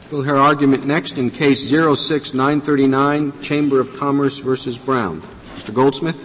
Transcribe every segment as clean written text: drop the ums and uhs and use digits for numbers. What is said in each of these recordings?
We'll hear argument next in Case 06939, Chamber of Commerce versus Brown. Mr. Goldsmith.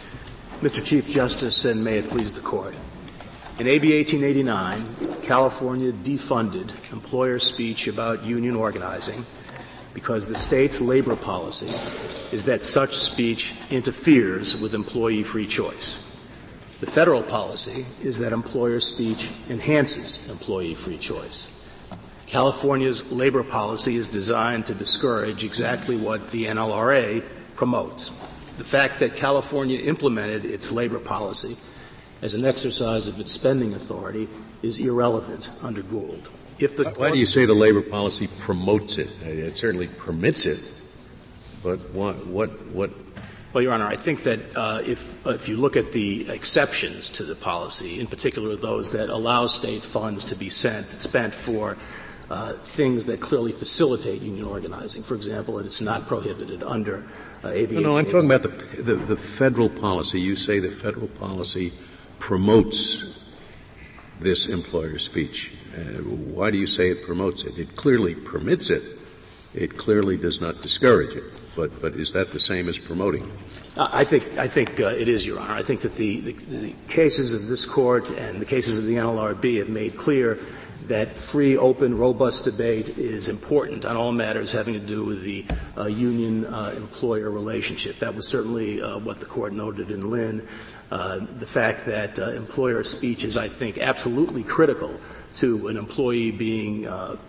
Mr. Chief Justice, and may it please the Court. In AB 1889, California defunded employer speech about union organizing because the state's labor policy is that such speech interferes with employee free choice. The federal policy is that employer speech enhances employee free choice. California's labor policy is designed to discourage exactly what the NLRA promotes. The fact that California implemented its labor policy as an exercise of its spending authority is irrelevant under Gould. Why do you say the labor policy promotes it? It certainly permits it, but what? Well, Your Honor, I think that if you look at the exceptions to the policy, in particular those that allow state funds to be spent for things that clearly facilitate union organizing, for example, that it's not prohibited under AB 1889. No, I'm talking about the federal policy. You say the federal policy promotes this employer speech. Why do you say it promotes it? It clearly permits it. It clearly does not discourage it. But is that the same as promoting? I think it is, Your Honor. I think that the cases of this Court and the cases of the NLRB have made clear that free, open, robust debate is important on all matters having to do with the union-employer relationship. That was certainly what the Court noted in Lynn. The fact that employer speech is, I think, absolutely critical to an employee being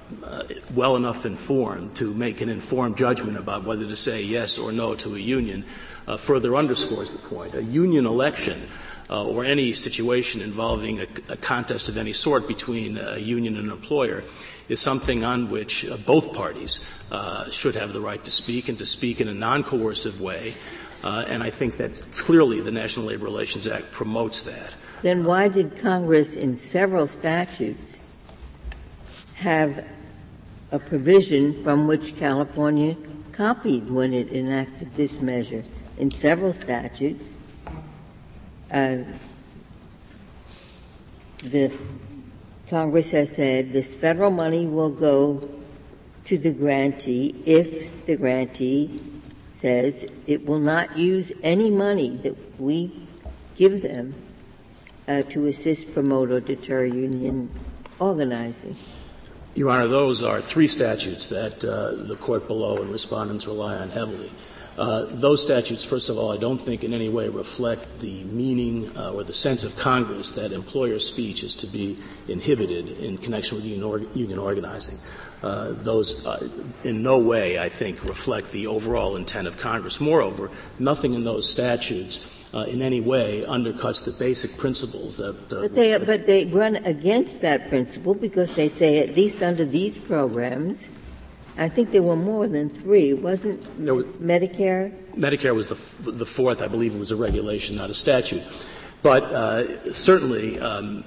well enough informed to make an informed judgment about whether to say yes or no to a union further underscores the point. A union election or any situation involving a contest of any sort between a union and an employer is something on which both parties should have the right to speak and to speak in a non-coercive way. And I think that clearly the National Labor Relations Act promotes that. Then why did Congress in several statutes have a provision from which California copied when it enacted this measure? In several statutes, the Congress has said this federal money will go to the grantee if the grantee says it will not use any money that we give them to assist, promote, or deter union organizing. Your Honor, those are three statutes that the Court below and respondents rely on heavily. Those statutes, first of all, I don't think in any way reflect the meaning or the sense of Congress that employer speech is to be inhibited in connection with union organizing. Those in no way, I think, reflect the overall intent of Congress. Moreover, nothing in those statutes in any way undercuts the basic principles that But they run against that principle because they say, at least under these programs, I think there were more than three. Wasn't Medicare? Medicare was the fourth. I believe it was a regulation, not a statute. But certainly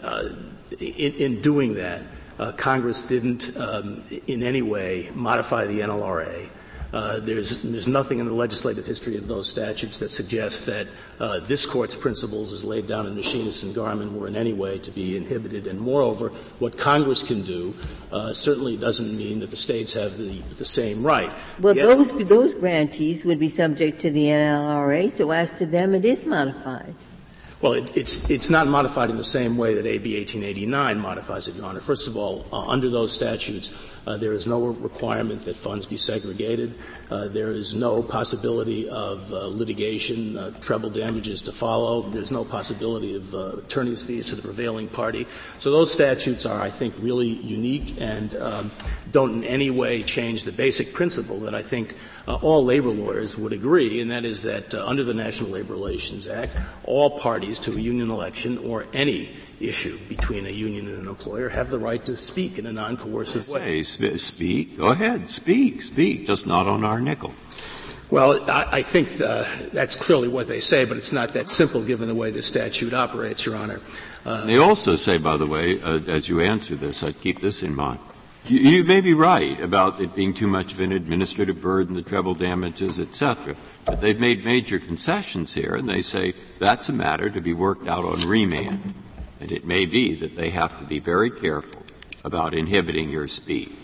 in doing that, Congress didn't in any way modify the NLRA. There's nothing in the legislative history of those statutes that suggests that this Court's principles as laid down in Machinist and Garmin were in any way to be inhibited. And moreover, what Congress can do certainly doesn't mean that the states have the same right. Well, yes, those grantees would be subject to the NLRA, so as to them it is modified. Well, it's not modified in the same way that AB 1889 modifies it, Your Honor. First of all, under those statutes, there is no requirement that funds be segregated. There is no possibility of litigation, treble damages to follow. There's no possibility of attorney's fees to the prevailing party. So those statutes are, I think, really unique and don't in any way change the basic principle that I think all labor lawyers would agree, and that is that under the National Labor Relations Act, all parties to a union election or any issue between a union and an employer have the right to speak in a non-coercive way. Speak. Go ahead. Speak. Just not on our nickel. Well, I think that's clearly what they say, but it's not that simple given the way the statute operates, Your Honor. They also say, by the way, as you answer this, I'd keep this in mind. You may be right about it being too much of an administrative burden, the treble damages, etc. But they've made major concessions here, and they say that's a matter to be worked out on remand. And it may be that they have to be very careful about inhibiting your speech.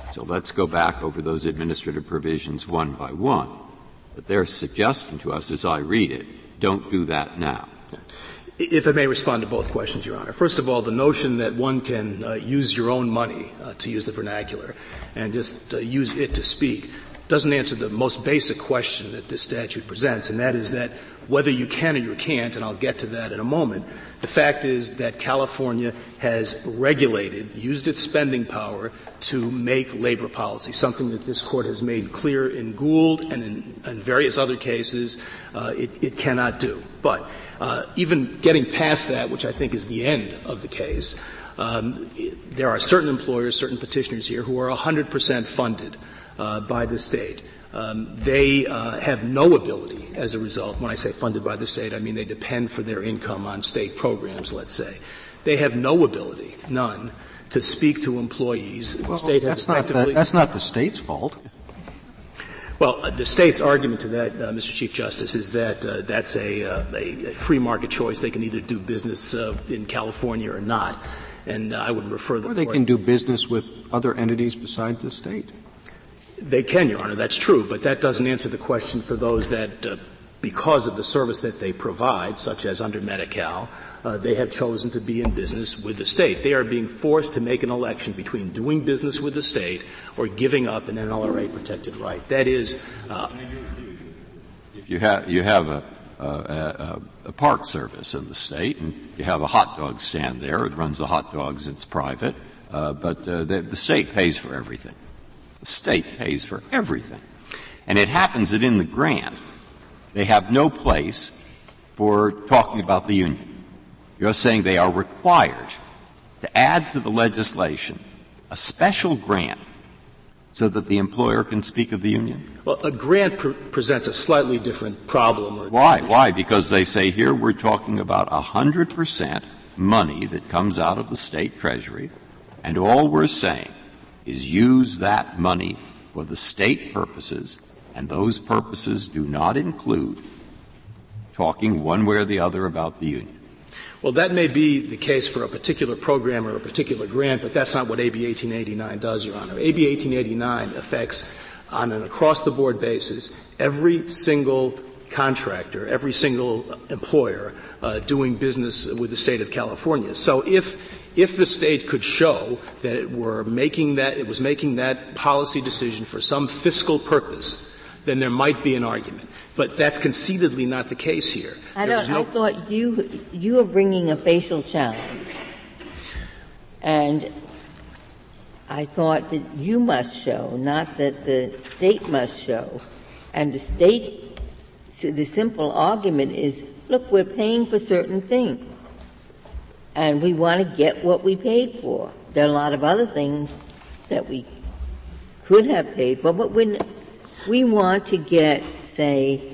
So let's go back over those administrative provisions one by one. But they're suggesting to us, as I read it, don't do that now. If I may respond to both questions, Your Honor. First of all, the notion that one can use your own money, to use the vernacular, and just use it to speak doesn't answer the most basic question that this statute presents, and that is that whether you can or you can't, and I'll get to that in a moment, the fact is that California has regulated, used its spending power to make labor policy, something that this Court has made clear in Gould and in various other cases it cannot do. But even getting past that, which I think is the end of the case, there are certain employers, certain petitioners here who are 100% funded by the state. They have no ability as a result. When I say funded by the state, I mean they depend for their income on state programs, let's say. They have no ability, none, to speak to employees. Well, the state has that's not the state's fault. Well, the state's argument to that, Mr. Chief Justice, is that that's a free market choice. They can either do business in California or not. And I would refer the Or they Court. can do business with other entities besides the state. They can, Your Honor, that's true, but that doesn't answer the question for those that, because of the service that they provide, such as under Medi-Cal, they have chosen to be in business with the state. They are being forced to make an election between doing business with the state or giving up an NLRA-protected right. That is, if you have a park service in the state, and you have a hot dog stand there, it runs the hot dogs, it's private, but the state pays for everything. The state pays for everything. And it happens that in the grant, they have no place for talking about the union. You're saying they are required to add to the legislation a special grant so that the employer can speak of the union? well, a grant presents a slightly different problem. Why? Why? Because they say here we're talking about 100% money that comes out of the state treasury, and all we're saying is use that money for the state purposes, and those purposes do not include talking one way or the other about the union. Well, that may be the case for a particular program or a particular grant, but that's not what AB 1889 does, Your Honor. AB 1889 affects, on an across-the-board basis, every single contractor, every single employer doing business with the state of California. So if the state could show that it was making that policy decision for some fiscal purpose, then there might be an argument. But that's conceitedly not the case here. I thought you were bringing a facial challenge, and I thought that you must show, not that the state must show. And the state, so the simple argument is, look, we're paying for certain things, and we want to get what we paid for. There are a lot of other things that we could have paid for, but when we want to get, say,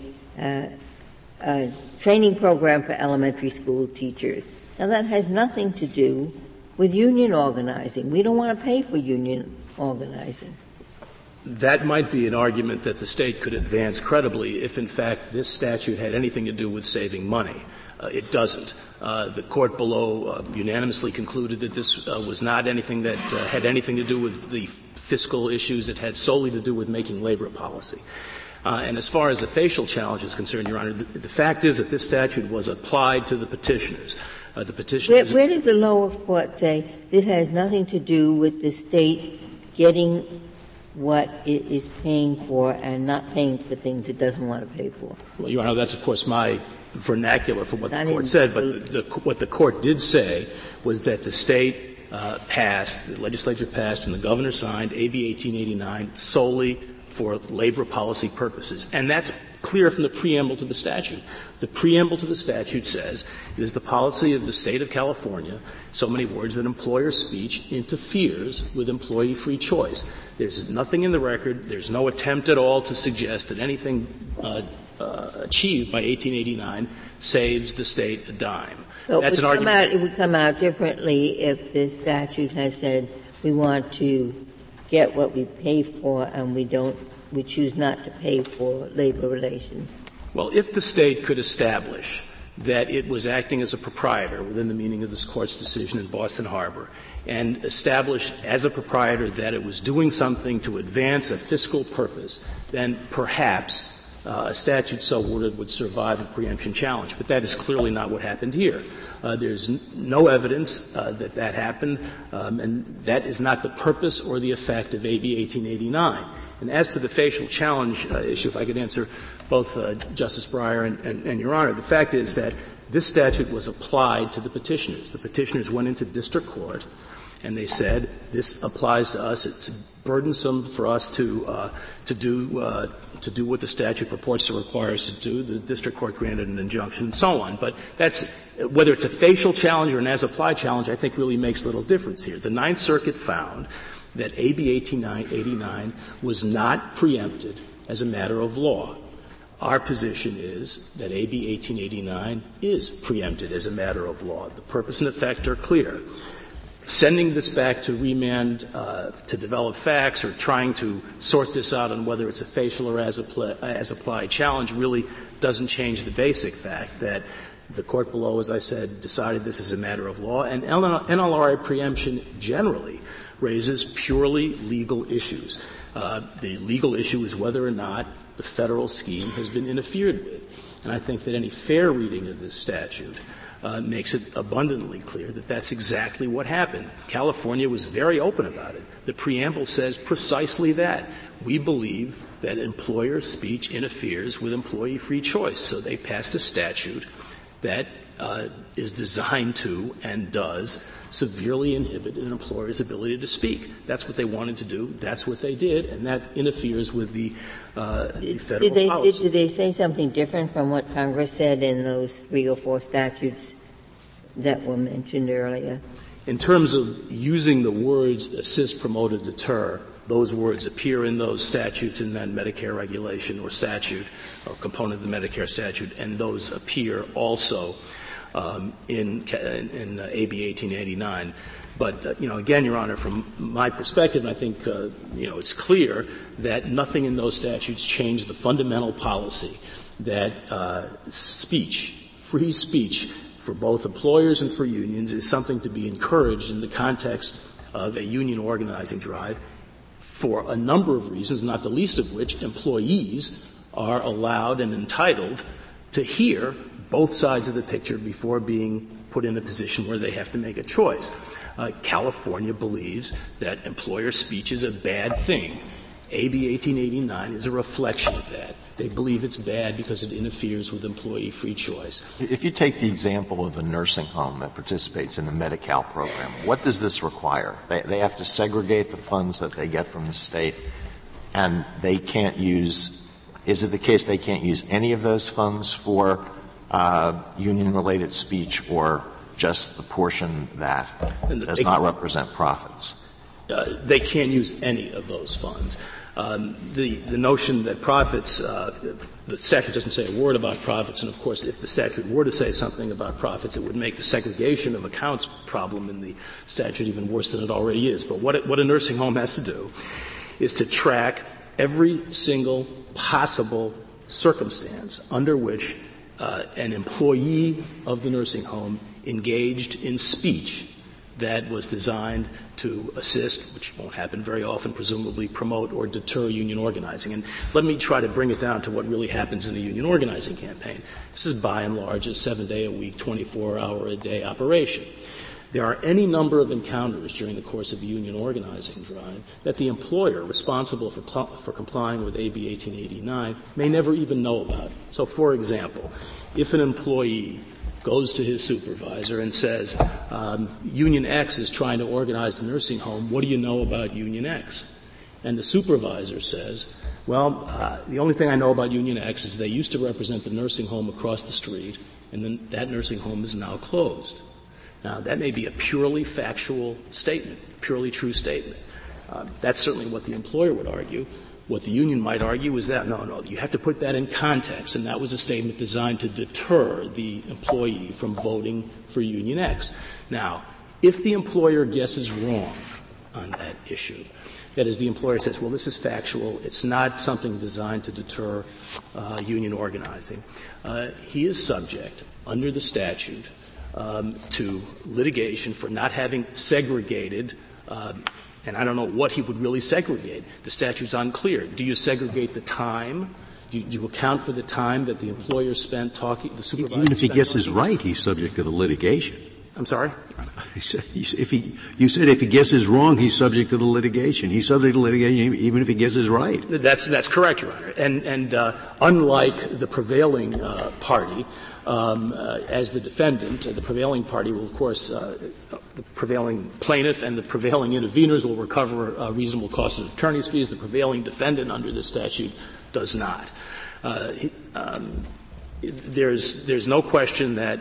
a training program for elementary school teachers. Now, that has nothing to do with union organizing. We don't want to pay for union organizing. That might be an argument that the state could advance credibly if, in fact, this statute had anything to do with saving money. It doesn't. The court below unanimously concluded that this was not anything that had anything to do with the fiscal issues. It had solely to do with making labor policy. And as far as the facial challenge is concerned, Your Honor, the fact is that this statute was applied to the petitioners. The petitioners. Where did the lower court say it has nothing to do with the state getting what it is paying for and not paying for things it doesn't want to pay for? Well, Your Honor, that's of course my vernacular for what the court said, but what the court did say was that the state passed, the legislature passed, and the governor signed AB 1889 solely for labor policy purposes. And that's clear from the preamble to the statute. The preamble to the statute says it is the policy of the state of California, so many words, that employer speech interferes with employee free choice. There's nothing in the record, there's no attempt at all to suggest that anything achieved by 1889 saves the state a dime. So that's an argument. It would come out differently if the statute has said we want to get what we pay for and we choose not to pay for labor relations. Well, if the state could establish that it was acting as a proprietor within the meaning of this Court's decision in Boston Harbor, and establish as a proprietor that it was doing something to advance a fiscal purpose, then perhaps a statute so worded would survive a preemption challenge. But that is clearly not what happened here. There's no evidence that happened, and that is not the purpose or the effect of AB 1889. And as to the facial challenge issue, if I could answer both Justice Breyer and Your Honor, the fact is that this statute was applied to the petitioners. The petitioners went into district court, and they said, this applies to us. It's burdensome for us to do what the statute purports to require us to do. The district court granted an injunction and so on. But whether it's a facial challenge or an as-applied challenge, I think really makes little difference here. The Ninth Circuit found that AB 1889 was not preempted as a matter of law. Our position is that AB 1889 is preempted as a matter of law. The purpose and effect are clear. Sending this back to remand to develop facts or trying to sort this out on whether it's a facial or as-applied challenge really doesn't change the basic fact that the court below, as I said, decided this is a matter of law, and NLRA preemption generally raises purely legal issues. The legal issue is whether or not the federal scheme has been interfered with. And I think that any fair reading of this statute makes it abundantly clear that that's exactly what happened. California was very open about it. The preamble says precisely that. We believe that employer speech interferes with employee free choice. So they passed a statute that is designed to and does severely inhibit an employer's ability to speak. That's what they wanted to do. That's what they did, and that interferes with the federal policy. Did they say something different from what Congress said in those 3 or 4 statutes that were mentioned earlier? In terms of using the words assist, promote, or deter, those words appear in those statutes in that Medicare regulation or statute or component of the Medicare statute, and those appear also in AB 1889. But, again, Your Honor, from my perspective, I think, it's clear that nothing in those statutes changed the fundamental policy that free speech for both employers and for unions is something to be encouraged in the context of a union organizing drive for a number of reasons, not the least of which employees are allowed and entitled to hear both sides of the picture before being put in a position where they have to make a choice. California believes that employer speech is a bad thing. AB 1889 is a reflection of that. They believe it's bad because it interferes with employee free choice. If you take the example of a nursing home that participates in the Medi-Cal program, what does this require? They have to segregate the funds that they get from the state, and they can't use — is it the case they can't use any of those funds for union-related speech, or just the portion that does not represent profits? They can't use any of those funds. The notion that profits, the statute doesn't say a word about profits, and of course if the statute were to say something about profits, it would make the segregation of accounts problem in the statute even worse than it already is. But what a nursing home has to do is to track every single possible circumstance under which an employee of the nursing home engaged in speech that was designed to assist, which won't happen very often, presumably promote or deter union organizing. And let me try to bring it down to what really happens in a union organizing campaign. This is by and large a 7-day-a-week, 24-hour-a-day operation. There are any number of encounters during the course of a union organizing drive that the employer responsible for complying with AB 1889 may never even know about. So, for example, if an employee goes to his supervisor and says, Union X is trying to organize the nursing home, what do you know about Union X? And the supervisor says, well, the only thing I know about Union X is they used to represent the nursing home across the street, and then that nursing home is now closed. Now, that may be a purely factual statement, purely true statement. That's certainly what the employer would argue. What the union might argue is that, no, you have to put that in context, and that was a statement designed to deter the employee from voting for Union X. Now, if the employer guesses wrong on that issue, that is, the employer says, well, this is factual, it's not something designed to deter union organizing, he is subject, under the statute, to litigation for not having segregated and I don't know what he would really segregate. The statute's unclear. Do you segregate the time? Do you account for the time that the employer spent talking, the supervisor? Even if he guesses right, he's subject to the litigation. I'm sorry? You said if he guesses wrong, he's subject to the litigation. He's subject to litigation even if he guesses right. That's correct, Your Honor. And unlike the prevailing party, as the defendant, the prevailing party will, of course, the prevailing plaintiff and the prevailing interveners will recover a reasonable cost of attorney's fees. The prevailing defendant under this statute does not. There's no question that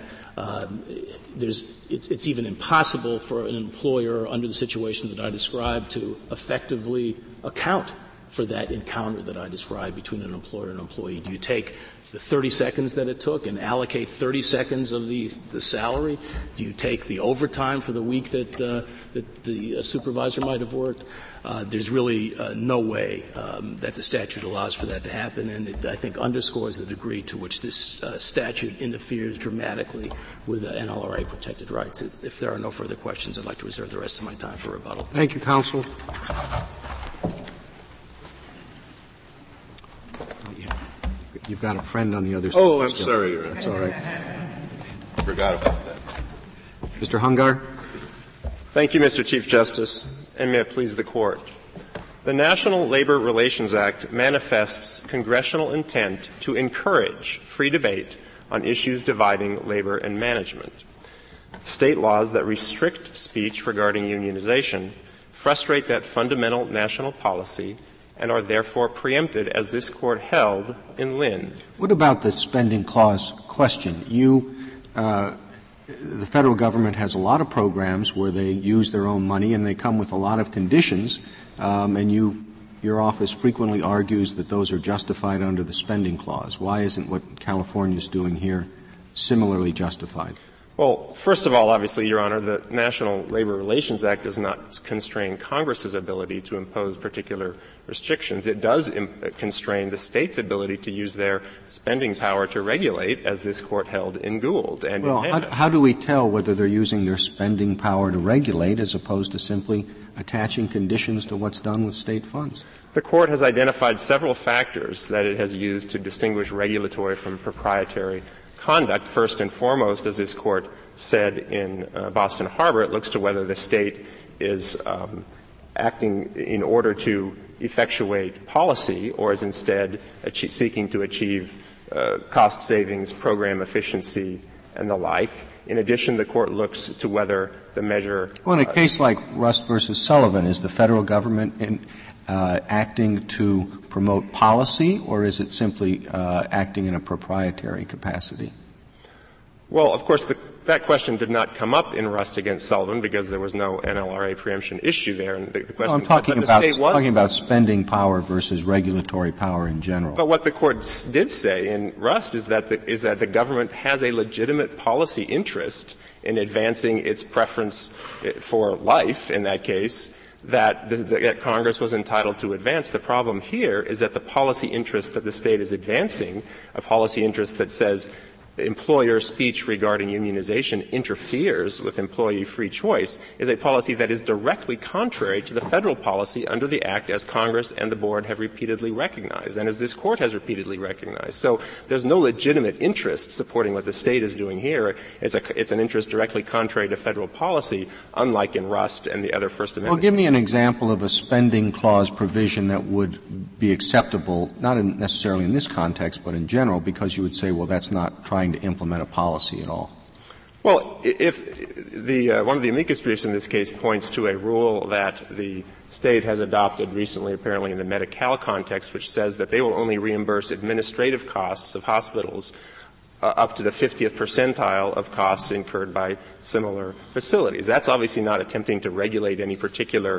it's even impossible for an employer under the situation that I described to effectively account for that encounter that I described between an employer and an employee. Do you take the 30 seconds that it took and allocate 30 seconds of the salary? Do you take the overtime for the week that the supervisor might have worked? There's really no way that the statute allows for that to happen, and it, I think, underscores the degree to which this statute interferes dramatically with NLRA protected rights. If there are no further questions, I'd like to reserve the rest of my time for rebuttal. Thank you, counsel. You've got a friend on the other side. Oh, I'm sorry, Your Honor. That's all right. Forgot about that. Mr. Hungar. Thank you, Mr. Chief Justice, and may it please the Court. The National Labor Relations Act manifests congressional intent to encourage free debate on issues dividing labor and management. State laws that restrict speech regarding unionization frustrate that fundamental national policy and are therefore preempted, as this Court held in Lynn. What about the spending clause question? The federal government has a lot of programs where they use their own money and they come with a lot of conditions, and your office frequently argues that those are justified under the spending clause. Why isn't what California is doing here similarly justified? Well, first of all, obviously, Your Honor, the National Labor Relations Act does not constrain Congress's ability to impose particular restrictions. It does constrain the state's ability to use their spending power to regulate, as this Court held in Gould and well, in how do we tell whether they're using their spending power to regulate as opposed to simply attaching conditions to what's done with state funds? The Court has identified several factors that it has used to distinguish regulatory from proprietary conduct. First and foremost, as this Court said in Boston Harbor, it looks to whether the state is acting in order to effectuate policy or is instead seeking to achieve cost savings, program efficiency, and the like. In addition, the Court looks to whether the measure — Well, in a case like Rust versus Sullivan, is the federal government acting to promote policy, or is it simply acting in a proprietary capacity? Well, of course, that question did not come up in Rust against Sullivan because there was no NLRA preemption issue there. And the question, I'm talking about spending power versus regulatory power in general. But what the Court did say in Rust is that the government has a legitimate policy interest in advancing its preference for life, in that case, that Congress was entitled to advance. The problem here is that the policy interest that the state is advancing, a policy interest that says employer speech regarding unionization interferes with employee free choice, is a policy that is directly contrary to the federal policy under the Act, as Congress and the Board have repeatedly recognized, and as this Court has repeatedly recognized. So there's no legitimate interest supporting what the state is doing here. It's an interest directly contrary to federal policy, unlike in Rust and the other First Amendment. Well, give me an example of a spending clause provision that would be acceptable, not necessarily in this context, but in general, because you would say, well, that's not trying to implement a policy at all. Well, if one of the amicus briefs in this case points to a rule that the state has adopted recently, apparently in the Medi-Cal context, which says that they will only reimburse administrative costs of hospitals up to the 50th percentile of costs incurred by similar facilities. That's obviously not attempting to regulate any particular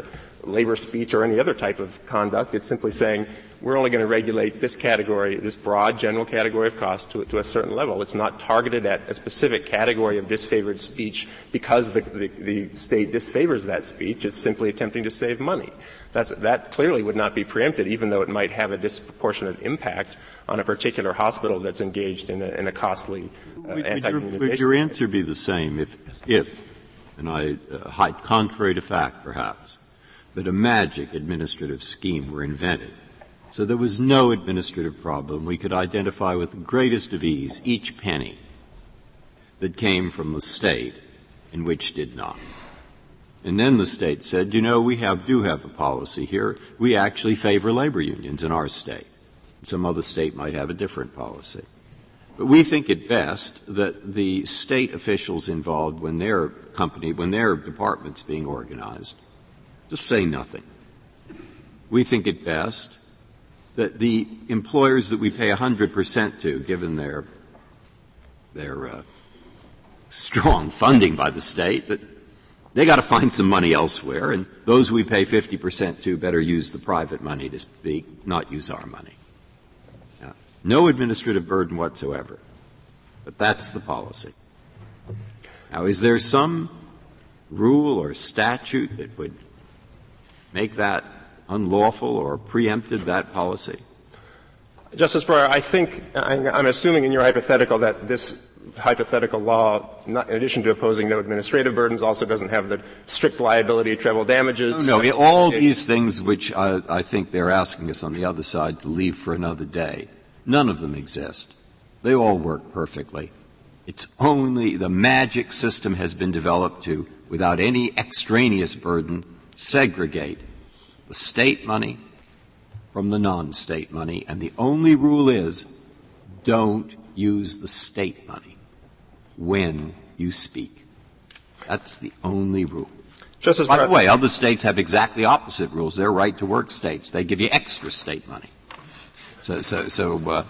labor speech or any other type of conduct. It's simply saying we're only going to regulate this category, this broad general category of cost to a certain level. It's not targeted at a specific category of disfavored speech because the state disfavors that speech. It's simply attempting to save money. That clearly would not be preempted, even though it might have a disproportionate impact on a particular hospital that's engaged in a costly anti-immunization. Would your answer be the same if and I contrary to fact perhaps, that a magic administrative scheme were invented so there was no administrative problem? We could identify with the greatest of ease each penny that came from the state and which did not. And then the state said, we do have a policy here. We actually favor labor unions in our state. Some other state might have a different policy. But we think it best that the state officials involved when their department's being organized just say nothing. We think it best that the employers that we pay 100% to, given their strong funding by the state, that they got to find some money elsewhere, and those we pay 50% to better use the private money to speak, not use our money. No administrative burden whatsoever. But that's the policy. Now, is there some rule or statute that would make that unlawful or preempted that policy? Justice Breyer, I think I'm assuming in your hypothetical that this hypothetical law, in addition to opposing no administrative burdens, also doesn't have the strict liability, treble damages. No, all these things which I think they're asking us on the other side to leave for another day. None of them exist. They all work perfectly. It's only the magic system has been developed to, without any extraneous burden, segregate the state money from the non-state money. And the only rule is don't use the state money when you speak. That's the only rule. Justice By the way, other states have exactly opposite rules. They're right-to-work states. They give you extra state money. But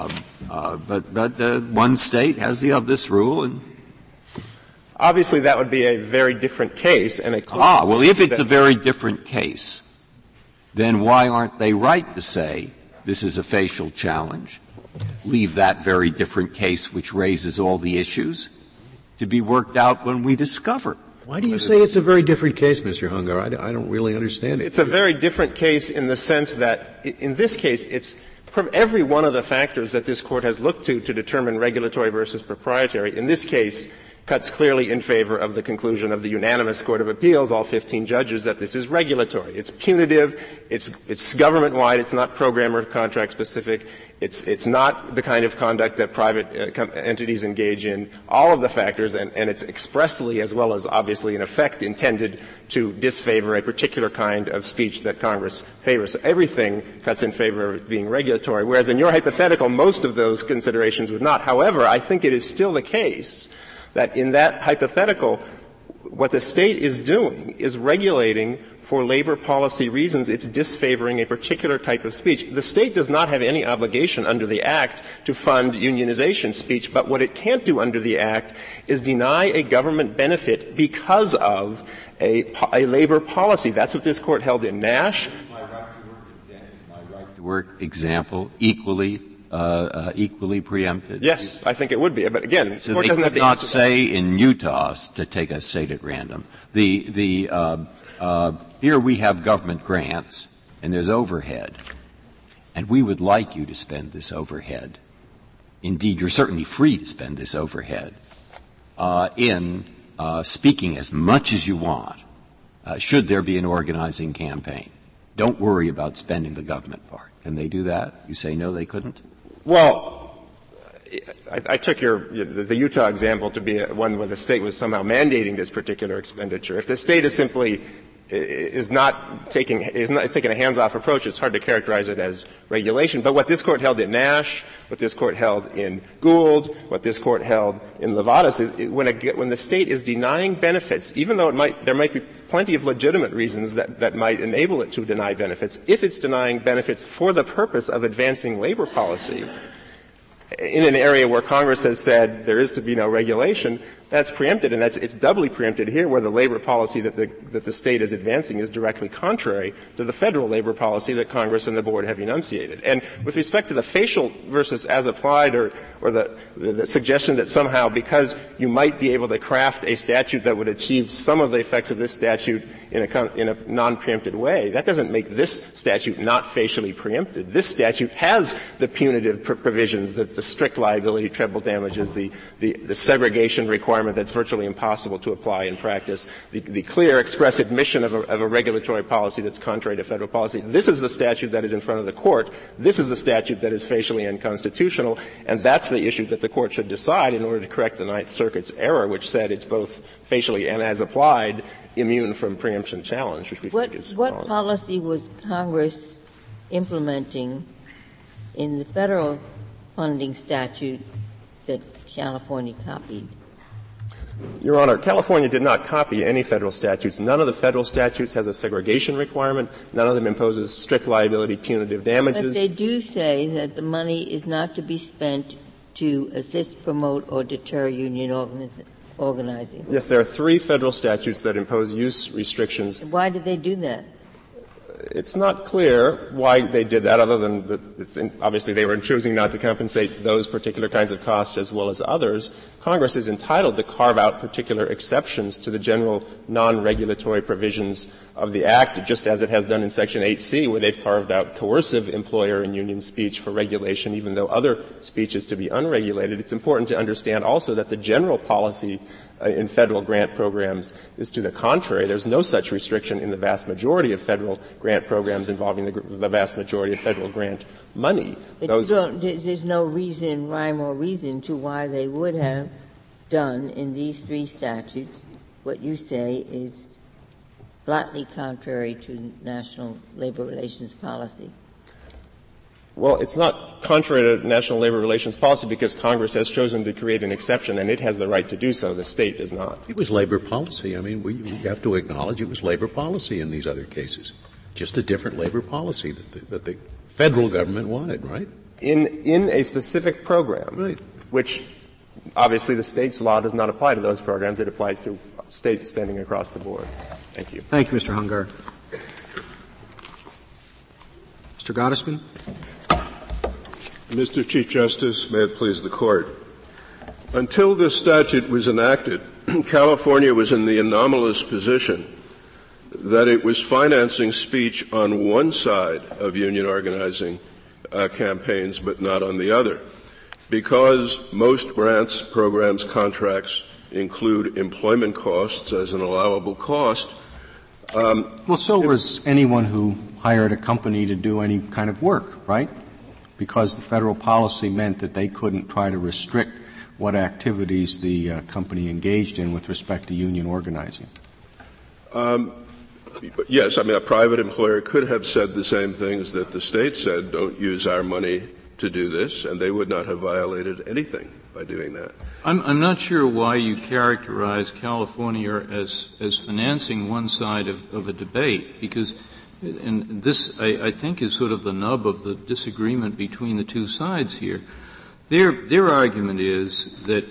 one state has this rule, and obviously that would be a very different case. And if it's a very different case, then why aren't they right to say this is a facial challenge? Leave that very different case, which raises all the issues, to be worked out when we discover. Why do you say it's a very different case, Mr. Hunger? I don't really understand it. It's a very different case in the sense that, in this case, it's every one of the factors that this Court has looked to determine regulatory versus proprietary, in this case, cuts clearly in favor of the conclusion of the unanimous Court of Appeals, all 15 judges, that this is regulatory. It's punitive. It's government-wide. It's not program or contract specific. It's not the kind of conduct that private entities engage in. All of the factors, and it's expressly as well as obviously in effect intended to disfavor a particular kind of speech that Congress favors. So everything cuts in favor of being regulatory, whereas in your hypothetical, most of those considerations would not. However, I think it is still the case that in that hypothetical, what the state is doing is regulating for labor policy reasons. It's disfavoring a particular type of speech. The state does not have any obligation under the Act to fund unionization speech, but what it can't do under the Act is deny a government benefit because of a labor policy. That's what this Court held in Nash. Is my right to work example equally preempted? Yes, I think it would be. But again, so they could not say in Utah, to take a state at random, here we have government grants and there's overhead, and we would like you to spend this overhead. Indeed, you're certainly free to spend this overhead in speaking as much as you want. Should there be an organizing campaign? Don't worry about spending the government part. Can they do that? You say no, they couldn't? Well, I took the Utah example to be one where the state was somehow mandating this particular expenditure. If the state is simply is taking a hands-off approach, it's hard to characterize it as regulation. But what this Court held in Nash, what this Court held in Gould, what this Court held in Levatas is when the state is denying benefits, even though there might be plenty of legitimate reasons that might enable it to deny benefits, if it's denying benefits for the purpose of advancing labor policy in an area where Congress has said there is to be no regulation, That's preempted, and it's doubly preempted here where the labor policy that the state is advancing is directly contrary to the federal labor policy that Congress and the board have enunciated. And with respect to the facial versus as applied or the suggestion that somehow because you might be able to craft a statute that would achieve some of the effects of this statute in a non-preempted way, that doesn't make this statute not facially preempted. This statute has the punitive provisions, the strict liability, treble damages, the segregation requirement that's virtually impossible to apply in practice, the clear express admission of a regulatory policy that's contrary to federal policy. This is the statute that is in front of the court. This is the statute that is facially unconstitutional, and that's the issue that the court should decide in order to correct the Ninth Circuit's error, which said it's both facially and as applied immune from preemption challenge, which we think is What policy was Congress implementing in the federal funding statute that California copied? Your Honor, California did not copy any federal statutes. None of the federal statutes has a segregation requirement. None of them imposes strict liability punitive damages. But they do say that the money is not to be spent to assist, promote, or deter union organizing. Yes, there are 3 federal statutes that impose use restrictions. Why did they do that? It's not clear why they did that, other than obviously they were choosing not to compensate those particular kinds of costs as well as others. Congress is entitled to carve out particular exceptions to the general non-regulatory provisions of the Act, just as it has done in Section 8C, where they've carved out coercive employer and union speech for regulation, even though other speech is to be unregulated. It's important to understand also that the general policy in federal grant programs is to the contrary. There's no such restriction in the vast majority of federal grant programs involving the vast majority of federal grant money. But there's no reason, rhyme or reason to why they would have done in these 3 statutes what you say is flatly contrary to national labor relations policy. Well, it's not contrary to national labor relations policy because Congress has chosen to create an exception, and it has the right to do so. The state does not. It was labor policy. I mean, we have to acknowledge it was labor policy in these other cases. Just a different labor policy that the federal government wanted, right? In a specific program, right, which obviously the state's law does not apply to those programs. It applies to state spending across the board. Thank you. Thank you, Mr. Hungar. Mr. Gottesman. Mr. Chief Justice, may it please the Court. Until this statute was enacted, California was in the anomalous position that it was financing speech on one side of union organizing campaigns, but not on the other. Because most grants, programs, contracts include employment costs as an allowable cost. Well, so was anyone who hired a company to do any kind of work, right? Because the federal policy meant that they couldn't try to restrict what activities the company engaged in with respect to union organizing. Yes, I mean, a private employer could have said the same things that the state said, don't use our money to do this, and they would not have violated anything by doing that. I'm not sure why you characterize California as financing one side of a debate, because and this, I think, is sort of the nub of the disagreement between the two sides here. Their argument is that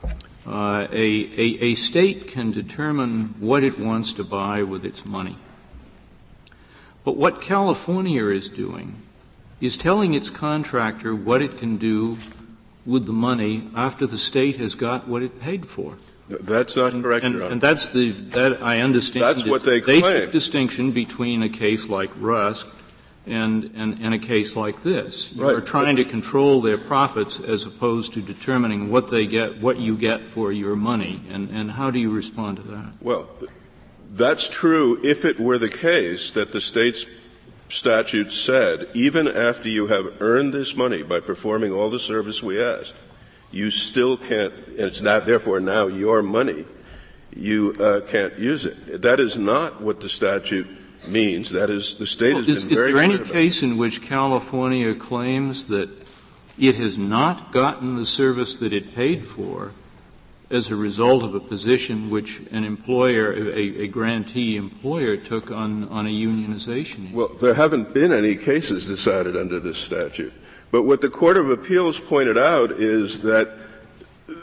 a state can determine what it wants to buy with its money. But what California is doing is telling its contractor what it can do with the money after the state has got what it paid for. That's not correct, Your Honor. And that I understand. That's what they claim. Basic distinction between a case like Rusk and a case like this. Right. You're trying to control their profits as opposed to determining what they get, what you get for your money. And how do you respond to that? Well, that's true if it were the case that the state's statute said, even after you have earned this money by performing all the service we asked, you still can't, and it's not therefore now your money, you can't use it. That is not what the statute means. That is, the state has been very clear about it. Is there any case in which California claims that it has not gotten the service that it paid for as a result of a position which an employer, a grantee employer, took on a unionization? Well, there haven't been any cases decided under this statute. But what the Court of Appeals pointed out is that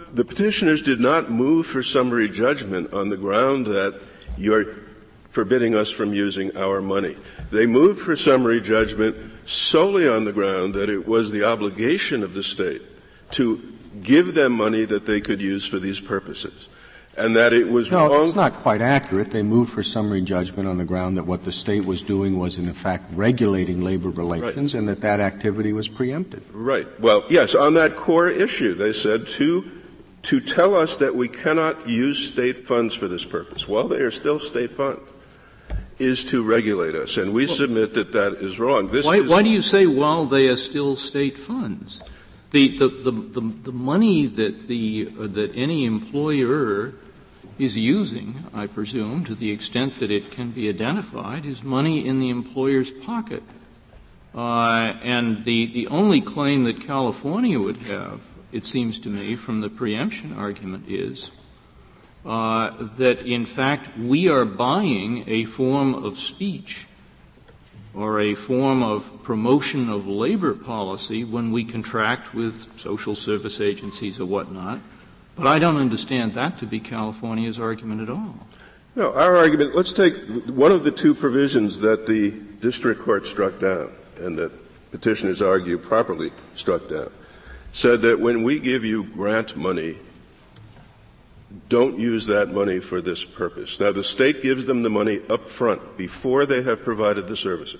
the petitioners did not move for summary judgment on the ground that you're forbidding us from using our money. They moved for summary judgment solely on the ground that it was the obligation of the state to give them money that they could use for these purposes. And that it was wrong. No, it's not quite accurate. They moved for summary judgment on the ground that what the state was doing was, in effect, regulating labor relations, right, and that activity was preempted. Right. Well, yes, on that core issue, they said to tell us that we cannot use state funds for this purpose, while they are still state funds, is to regulate us. And we submit that that is wrong. Why do you say while they are still state funds? The money that any employer is using, I presume, to the extent that it can be identified, is money in the employer's pocket. And the only claim that California would have, it seems to me, from the preemption argument is that, in fact, we are buying a form of speech or a form of promotion of labor policy when we contract with social service agencies or whatnot. But I don't understand that to be California's argument at all. No, our argument, let's take one of the two provisions that the district court struck down and that petitioners argue properly struck down, said that when we give you grant money, don't use that money for this purpose. Now, the state gives them the money up front before they have provided the services.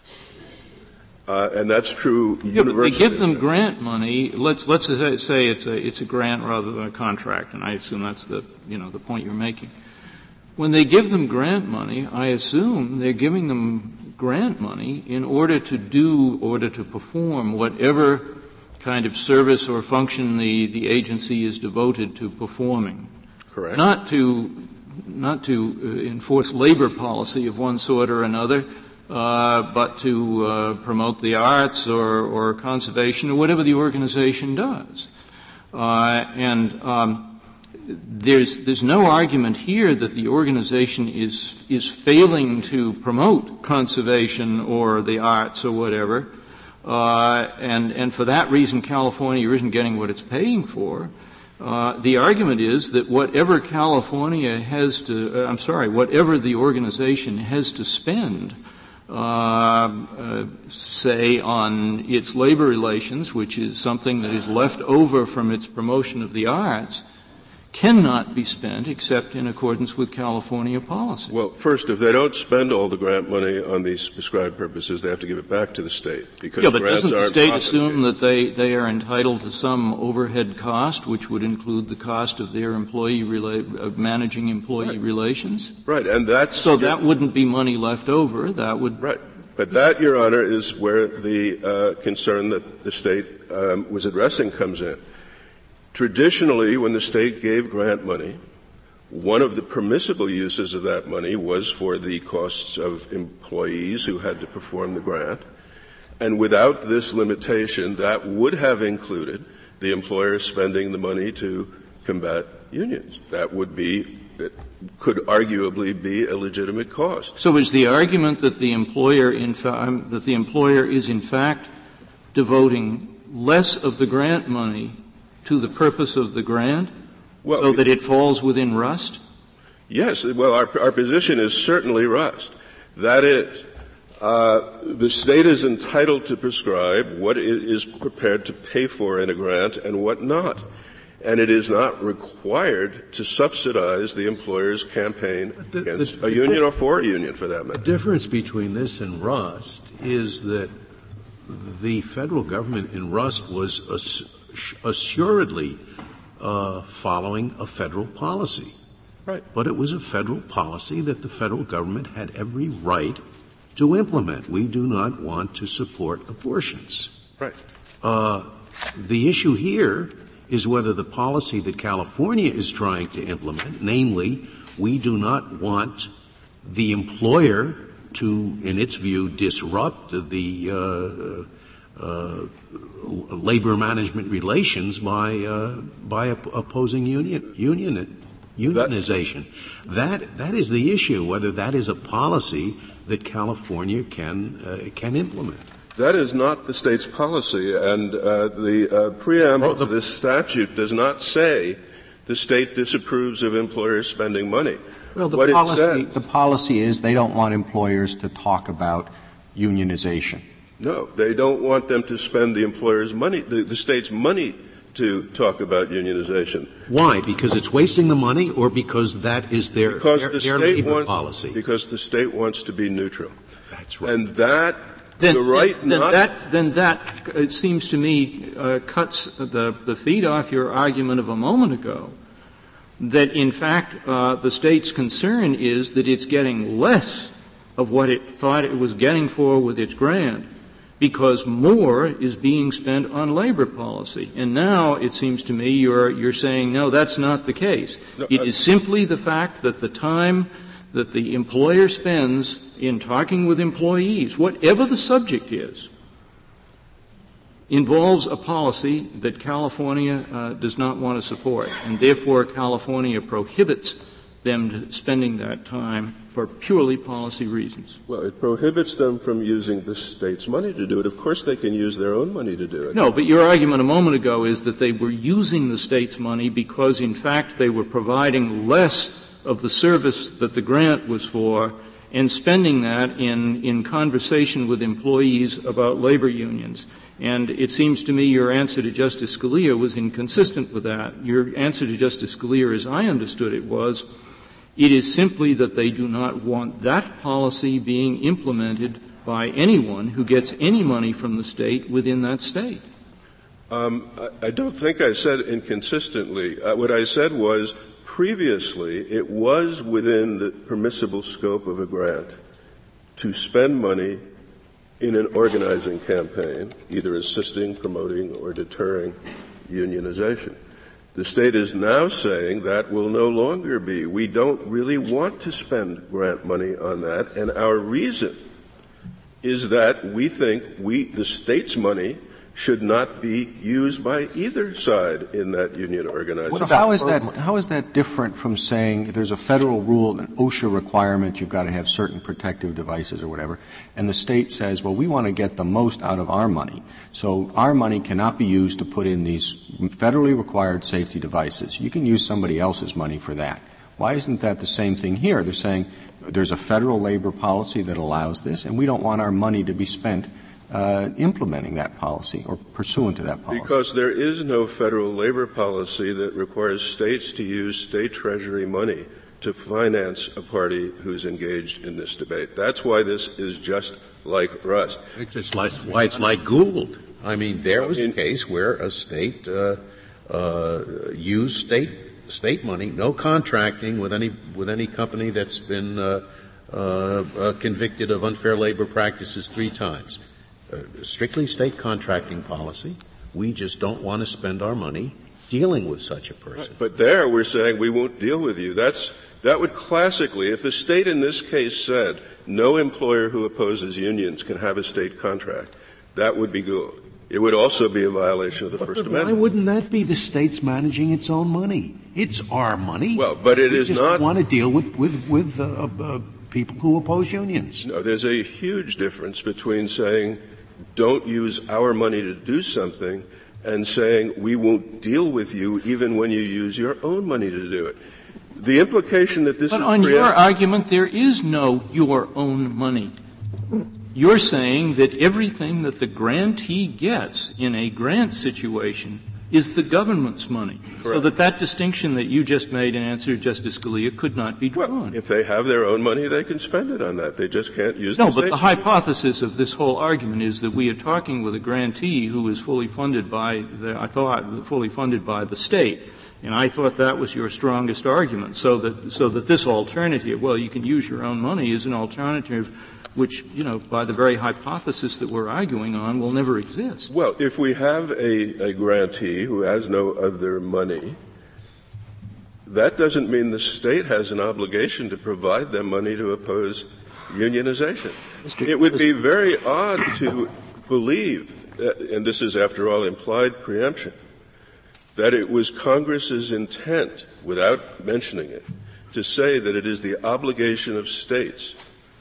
And that's true universally. They give them grant money. Let's say it's a grant rather than a contract, and I assume that's the point you're making. When they give them grant money, I assume they're giving them grant money in order to perform whatever kind of service or function the agency is devoted to performing. Correct. Not to enforce labor policy of one sort or another, but to promote the arts or conservation or whatever the organization does. There's no argument here that the organization is failing to promote conservation or the arts or whatever, and for that reason California isn't getting what it's paying for. The argument is that whatever whatever the organization has to spend, say on its labor relations, which is something that is left over from its promotion of the arts, cannot be spent except in accordance with California policy. Well, first, if they don't spend all the grant money on these prescribed purposes, they have to give it back to the state. Because but doesn't the state assume that they are entitled to some overhead cost, which would include the cost of their managing employee relations? Right, and so that wouldn't be money left over. That would right. But that, Your Honor, is where the concern that the state was addressing comes in. Traditionally, when the state gave grant money, one of the permissible uses of that money was for the costs of employees who had to perform the grant. And without this limitation, that would have included the employer spending the money to combat unions. That could arguably be a legitimate cost. So is the argument that the employer is in fact devoting less of the grant money to the purpose of the grant, so that it falls within Rust? Yes. Well, our position is certainly Rust. That is, the state is entitled to prescribe what it is prepared to pay for in a grant and what not. And it is not required to subsidize the employer's campaign against a union or for a union, for that matter. The difference between this and Rust is that the federal government in Rust was assuredly following a federal policy. Right. But it was a federal policy that the federal government had every right to implement. We do not want to support abortions. Right. The issue here is whether the policy that California is trying to implement, namely, we do not want the employer to, in its view, disrupt the labor management relations by opposing unionization. That is the issue, whether that is a policy that California can implement. That is not the state's policy, and the preamble to this statute does not say the state disapproves of employers spending money. Well, the policy is they don't want employers to talk about unionization. No, they don't want them to spend the employer's money, the state's money, to talk about unionization. Why? Because it's wasting the money, or because that is their labor policy? Because the state wants to be neutral. That's right. And that it seems to me, cuts the feet off your argument of a moment ago, that in fact the state's concern is that it's getting less of what it thought it was getting for with its grant, because more is being spent on labor policy. And now it seems to me you're saying, no, that's not the case. It is simply the fact that the time that the employer spends in talking with employees, whatever the subject is, involves a policy that California does not want to support, and therefore California prohibits them spending that time for purely policy reasons. Well, it prohibits them from using the state's money to do it. Of course they can use their own money to do it. No, but your argument a moment ago is that they were using the state's money because, in fact, they were providing less of the service that the grant was for and spending that in conversation with employees about labor unions. And it seems to me your answer to Justice Scalia was inconsistent with that. Your answer to Justice Scalia, as I understood it, was it is simply that they do not want that policy being implemented by anyone who gets any money from the state within that state. I don't think I said inconsistently. What I said was previously it was within the permissible scope of a grant to spend money in an organizing campaign, either assisting, promoting, or deterring unionization. The state is now saying that will no longer be. We don't really want to spend grant money on that, and our reason is that we think the state's money should not be used by either side in that union organization. Well, how is that different from saying there's a federal rule, an OSHA requirement, you've got to have certain protective devices or whatever, and the state says, well, we want to get the most out of our money, so our money cannot be used to put in these federally required safety devices. You can use somebody else's money for that. Why isn't that the same thing here? They're saying there's a federal labor policy that allows this, and we don't want our money to be spent implementing that policy or pursuant to that policy. Because there is no federal labor policy that requires states to use state treasury money to finance a party who's engaged in this debate. That's why this is just like Rust. It's just why it's like Gould. I mean, there was a case where a state used state money, no contracting with any company that's been convicted of unfair labor practices 3 times. Strictly state contracting policy. We just don't want to spend our money dealing with such a person. Right. But there we're saying we won't deal with you. That would classically, if the state in this case said no employer who opposes unions can have a state contract, that would be Gould. It would also be a violation of the First Amendment. Why wouldn't that be the state's managing its own money? It's our money. Well, but it is not. We just want to deal with people who oppose unions. No, there's a huge difference between saying don't use our money to do something and saying we won't deal with you even when you use your own money to do it. The implication that this But on your argument, there is no your own money. You're saying that everything that the grantee gets in a grant situation is the government's money. Correct. So that distinction that you just made in answer to Justice Scalia could not be drawn. Well, if they have their own money, they can spend it on that. They just can't use No, the but state's the hypothesis of this whole argument is that we are talking with a grantee who is fully funded by fully funded by the state. And I thought that was your strongest argument. So that this alternative, well, you can use your own money, is an alternative which, by the very hypothesis that we're arguing on, will never exist. Well, if we have a grantee who has no other money, that doesn't mean the state has an obligation to provide them money to oppose unionization. It would be very odd to believe, and this is, after all, implied preemption, that it was Congress's intent, without mentioning it, to say that it is the obligation of states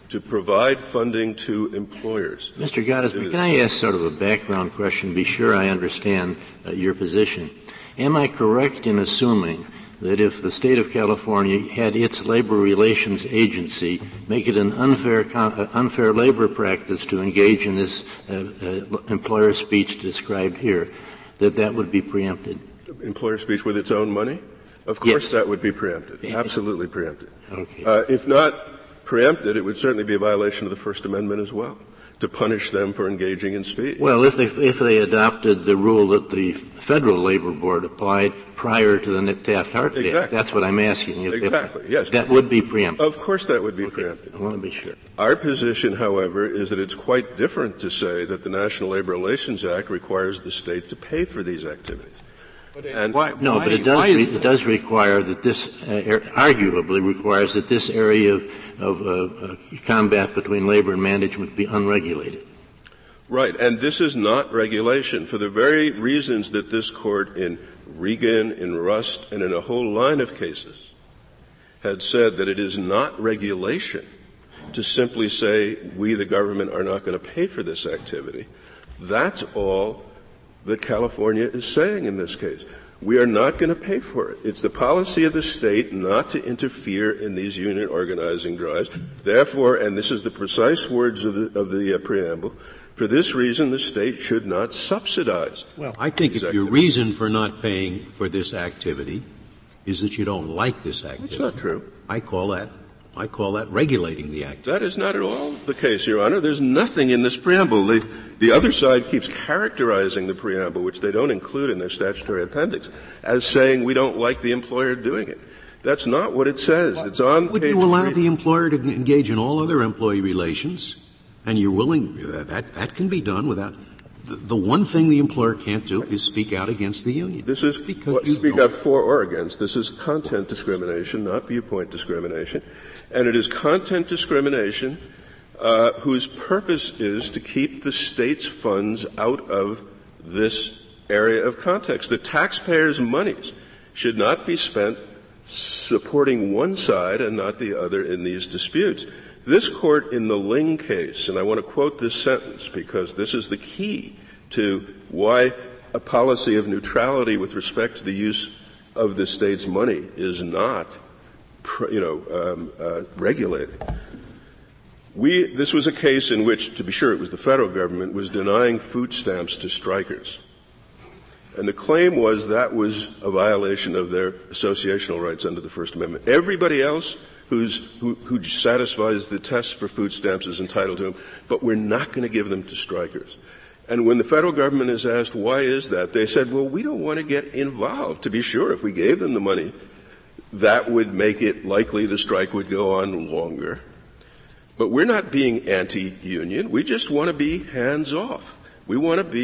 to provide funding to employers. Mr. Gottesman, can I ask sort of a background question, be sure I understand your position? Am I correct in assuming that if the state of California had its labor relations agency make it an unfair labor practice to engage in this employer speech described here, that would be preempted? Employer speech with its own money? Of course Yes. that would be preempted. Absolutely preempted. Okay. If not preempted, it would certainly be a violation of the First Amendment as well, to punish them for engaging in speech. Well, if they adopted the rule that the Federal Labor Board applied prior to the Taft-Hartley Act, Exactly. that's what I'm asking. Exactly, yes. That would be preempted. Of course that would be preempted. I want to be sure. Our position, however, is that it's quite different to say that the National Labor Relations Act requires the state to pay for these activities. And But it does require that this, arguably requires that this area of combat between labor and management be unregulated. Right, and this is not regulation for the very reasons that this Court in Regan, in Rust, and in a whole line of cases had said that it is not regulation to simply say we, the government, are not going to pay for this activity. That's all that California is saying in this case. We are not going to pay for it. It's the policy of the state not to interfere in these union organizing drives. Therefore, and this is the precise words of the preamble, for this reason the state should not subsidize. Well, I think if your reason for not paying for this activity is that you don't like this activity. It's not true. I call that regulating the activity. That is not at all the case, Your Honor. There's nothing in this preamble. The other side keeps characterizing the preamble, which they don't include in their statutory appendix, as saying we don't like the employer doing it. That's not what it says. It's on Would page you allow 3. the employer to engage in all other employee relations, and you're willing that can be done without the one thing the employer can't do is speak out against the union. This is speak out for or against. This is content discrimination, not viewpoint discrimination. And it is content discrimination whose purpose is to keep the state's funds out of this area of context. The taxpayers' monies should not be spent supporting one side and not the other in these disputes. This Court in the Ling case, and I want to quote this sentence because this is the key to why a policy of neutrality with respect to the use of the state's money is not, regulated. This was a case in which, to be sure, it was the federal government was denying food stamps to strikers. And the claim was that was a violation of their associational rights under the First Amendment. Everybody else who satisfies the test for food stamps is entitled to them, but we're not going to give them to strikers. And when the federal government is asked why is that, they said, well, we don't want to get involved. To be sure, if we gave them the money, that would make it likely the strike would go on longer. But we're not being anti-union. We just want to be hands-off. We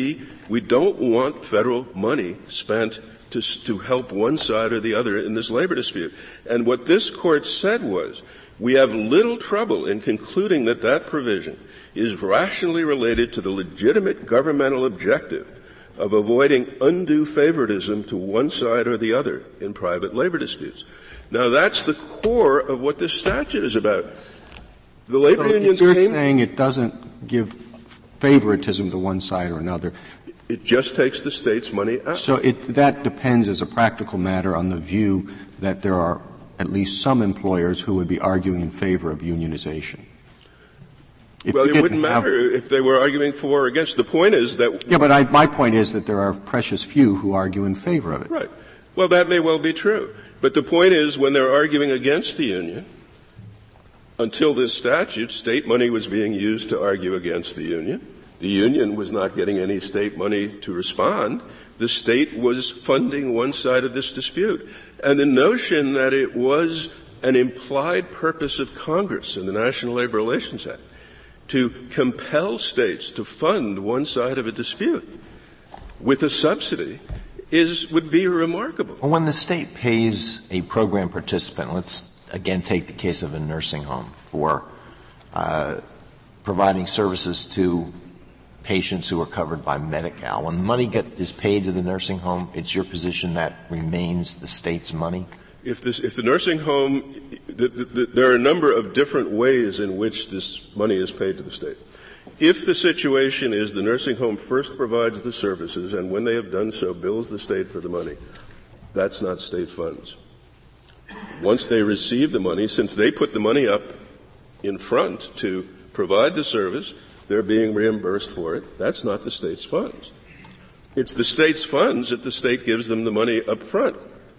don't want federal money spent to help one side or the other in this labor dispute. And what this Court said was, we have little trouble in concluding that that provision is rationally related to the legitimate governmental objective of avoiding undue favoritism to one side or the other in private labor disputes. Now that's the core of what this statute is about. The labor unions you're saying it doesn't give favoritism to one side or another. It just takes the state's money out. So that depends as a practical matter on the view that there are at least some employers who would be arguing in favor of unionization. Well, it wouldn't matter if they were arguing for or against. The point is that... Yeah, but my point is that there are precious few who argue in favor of it. Right. Well, that may well be true. But the point is when they're arguing against the union, until this statute, state money was being used to argue against the union. The union was not getting any state money to respond. The state was funding one side of this dispute. And the notion that it was an implied purpose of Congress in the National Labor Relations Act to compel states to fund one side of a dispute with a subsidy would be remarkable. Well, when the state pays a program participant, let's again take the case of a nursing home for providing services to patients who are covered by Medi-Cal. When money is paid to the nursing home, it's your position that remains the state's money? If the nursing home, there are a number of different ways in which this money is paid to the state. If the situation is the nursing home first provides the services and when they have done so bills the state for the money, that's not state funds. Once they receive the money, since they put the money up in front to provide the service, they're being reimbursed for it. That's not the state's funds. It's the state's funds that the state gives them the money up front,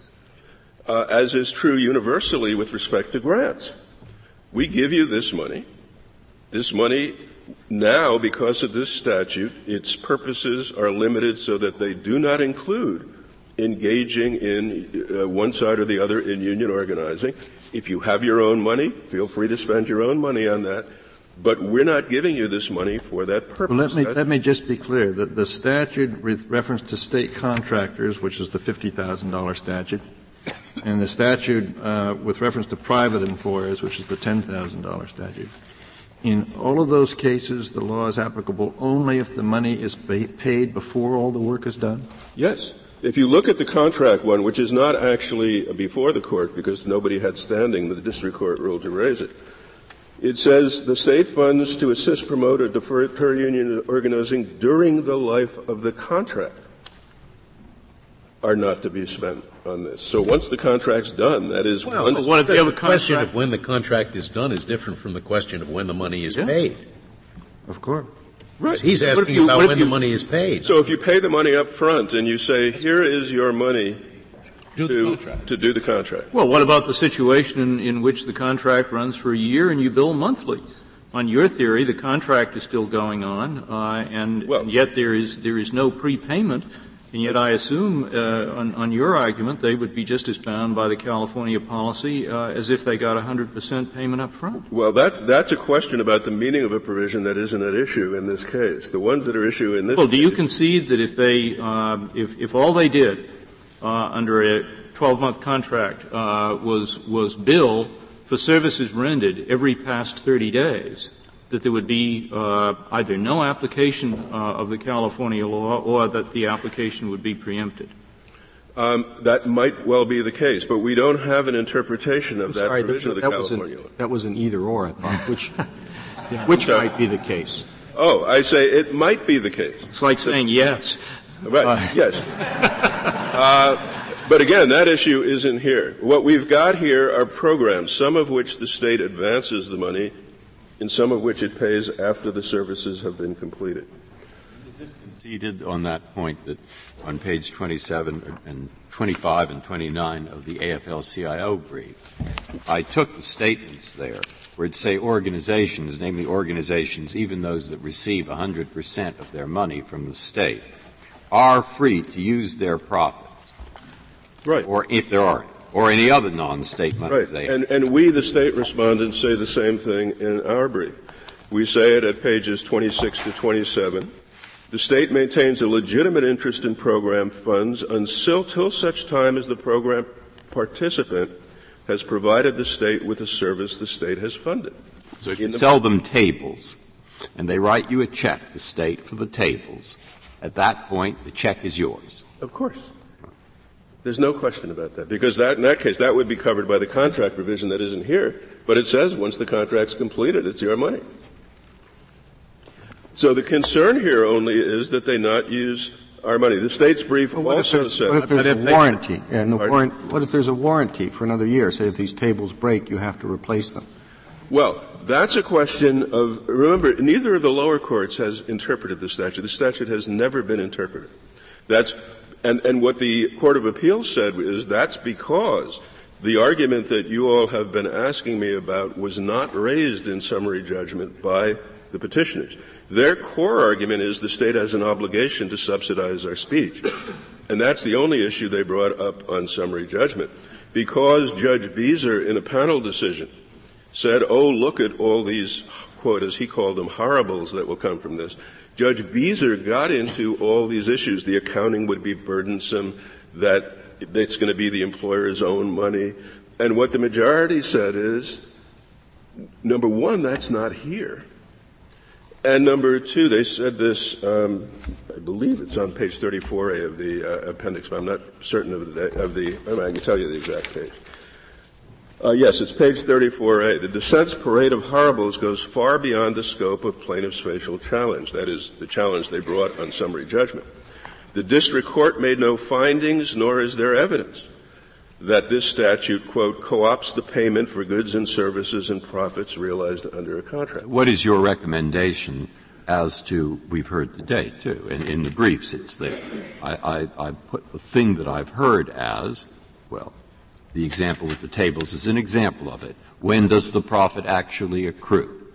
as is true universally with respect to grants. We give you this money. This money now, because of this statute, its purposes are limited so that they do not include engaging in one side or the other in union organizing. If you have your own money, feel free to spend your own money on that. But we're not giving you this money for that purpose. Well, let me just be clear that the statute with reference to state contractors, which is the $50,000 statute, and the statute with reference to private employers, which is the $10,000 statute, in all of those cases, the law is applicable only if the money is paid before all the work is done? Yes. If you look at the contract one, which is not actually before the court because nobody had standing, the district court ruled to raise it, it says the state funds to assist, promote, or defer per-union organizing during the life of the contract are not to be spent on this. So once the contract's done, that is well, what if the question of when the contract is done is different from the question of when the money is paid. Of course. Right. He's asking about when the money is paid. So if you pay the money up front and you say, here is your money to do the contract. Well, what about the situation in which the contract runs for a year and you bill monthly? On your theory, the contract is still going on, and yet there is no prepayment. And yet I assume, on your argument, they would be just as bound by the California policy as if they got 100% payment up front. Well, that's a question about the meaning of a provision that isn't at issue in this case. The ones that are issue in this case. Well, do you concede that if they, if all they did under a 12-month contract was bill for services rendered every past 30 days, that there would be either no application of the California law or that the application would be preempted? That might well be the case, but we don't have an interpretation of that provision of the California law. That was an either-or, I thought. Which might be the case? Oh, I say it might be the case. It's like saying yes. Right, yes. But again, that issue isn't here. What we've got here are programs, some of which the state advances the money, in some of which it pays after the services have been completed. Is this conceded on that point that on page 27 and 25 and 29 of the AFL-CIO brief, I took the statements there where it say organizations, namely organizations, even those that receive 100% of their money from the state, are free to use their profits. Right. Or if there are. Or any other non-state money right. they have. And we, the state respondents, say the same thing in our brief. We say it at pages 26 to 27. The state maintains a legitimate interest in program funds till such time as the program participant has provided the state with a service the state has funded. So if you sell them tables and they write you a check, the state, for the tables, at that point the check is yours. Of course. There's no question about that, because in that case, that would be covered by the contract provision that isn't here. But it says once the contract's completed, it's your money. So the concern here only is that they not use our money. The state's brief also said. What if there's a warranty? And what if there's a warranty for another year? Say if these tables break, you have to replace them. Well, that's a question of. Remember, neither of the lower courts has interpreted the statute. The statute has never been interpreted. And what the Court of Appeals said is that's because the argument that you all have been asking me about was not raised in summary judgment by the petitioners. Their core argument is the state has an obligation to subsidize our speech. And that's the only issue they brought up on summary judgment. Because Judge Beezer, in a panel decision, said, oh, look at all these, quote, as he called them, horribles that will come from this. Judge Beezer got into all these issues. The accounting would be burdensome, that it's going to be the employer's own money. And what the majority said is, number one, that's not here. And number two, they said this, I believe it's on page 34A of the appendix, but I'm not certain of the I can tell you the exact page. Yes, it's page 34A. The dissent's parade of horribles goes far beyond the scope of plaintiff's facial challenge. That is, the challenge they brought on summary judgment. The district court made no findings, nor is there evidence that this statute, quote, co-opts the payment for goods and services and profits realized under a contract. What is your recommendation as to, we've heard today, too, and in the briefs it's there. I put the thing that I've heard as, well, the example with the tables is an example of it. When does the profit actually accrue?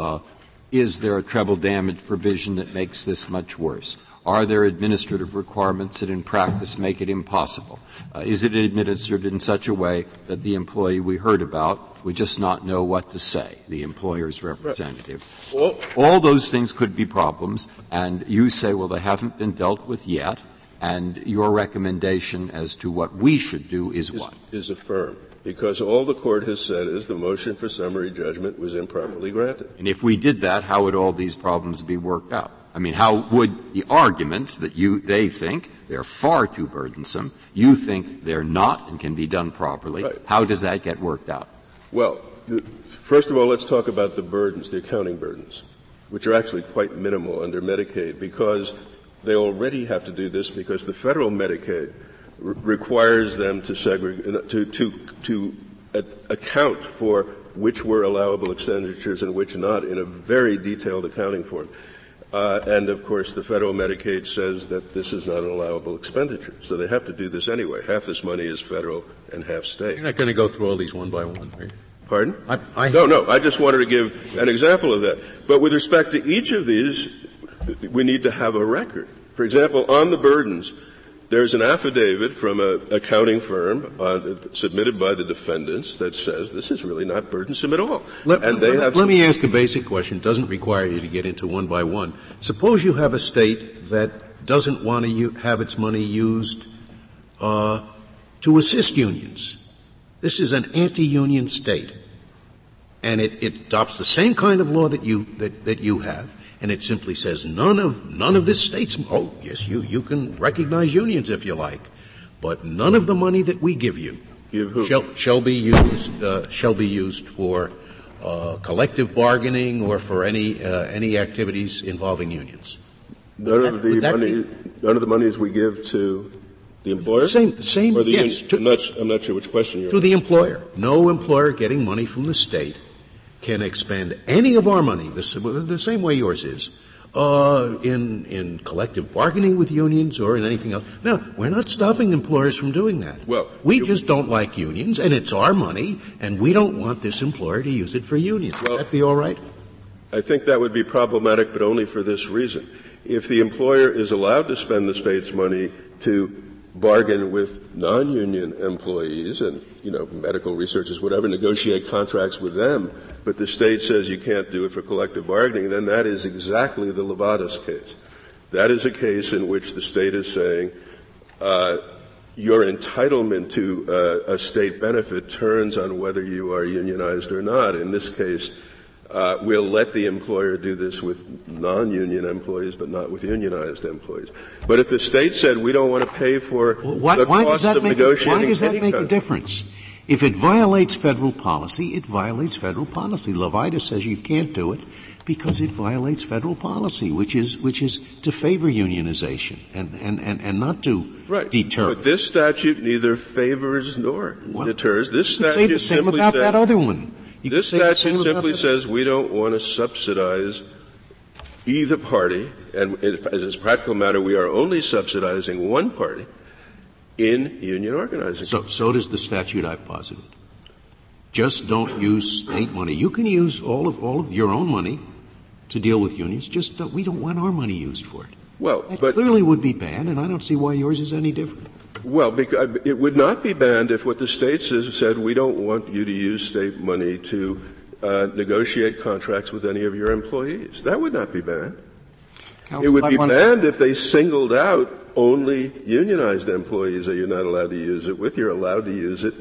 Is there a treble damage provision that makes this much worse? Are there administrative requirements that in practice make it impossible? Is it administered in such a way that the employee we heard about would just not know what to say, the employer's representative? All those things could be problems, and you say, well, they haven't been dealt with yet, and your recommendation as to what we should do is what? Is affirm. Because all the court has said is the motion for summary judgment was improperly granted. And if we did that, how would all these problems be worked out? I mean, how would the arguments that they think they're far too burdensome, you think they're not and can be done properly, right. How does that get worked out? Well, first of all, let's talk about the burdens, the accounting burdens, which are actually quite minimal under Medicaid because they already have to do this because the federal Medicaid requires them to segregate, to account for which were allowable expenditures and which not in a very detailed accounting form. And of course, the federal Medicaid says that this is not an allowable expenditure. So they have to do this anyway. Half this money is federal and half state. You're not going to go through all these one by one, are you? Pardon? No. I just wanted to give an example of that. But with respect to each of these, we need to have a record. For example, on the burdens, there's an affidavit from an accounting firm submitted by the defendants that says this is really not burdensome at all. Let me ask a basic question. It doesn't require you to get into one by one. Suppose you have a state that doesn't want to have its money used to assist unions. This is an anti-union state, and it adopts the same kind of law that you have. And it simply says none of this state's, oh, yes, you can recognize unions if you like, but none of the money that we give you shall be used for, collective bargaining or for any activities involving unions. None of the monies we give to the employer? Same, or the yes. I'm not sure which question you're To the employer. No employer getting money from the state can expend any of our money, the same way yours is, in collective bargaining with unions or in anything else. No, we're not stopping employers from doing that. Well, we just don't like unions, and it's our money, and we don't want this employer to use it for unions. Well, would that be all right? I think that would be problematic, but only for this reason. If the employer is allowed to spend the state's money to bargain with non-union employees and, medical researchers, whatever, negotiate contracts with them, but the state says you can't do it for collective bargaining, then that is exactly the Levatas case. That is a case in which the state is saying your entitlement to a state benefit turns on whether you are unionized or not. In this case, we'll let the employer do this with non-union employees, but not with unionized employees. But if the state said we don't want to pay for the cost of negotiating, why does that make a difference? If it violates federal policy, it violates federal policy. Levitas says you can't do it because it violates federal policy, which is to favor unionization and not to deter. But this statute neither favors nor deters. This statute say the same about that other one. This statute simply says we don't want to subsidize either party, and as a practical matter, we are only subsidizing one party in union organizing. So does the statute I've posited. Just don't use state money. You can use all of your own money to deal with unions. Just we don't want our money used for it. Well, that clearly would be banned, and I don't see why yours is any different. Well, because it would not be banned if what the state said, we don't want you to use state money to negotiate contracts with any of your employees. That would not be banned. It would be banned if they singled out only unionized employees that you're not allowed to use it with. You're allowed to use it with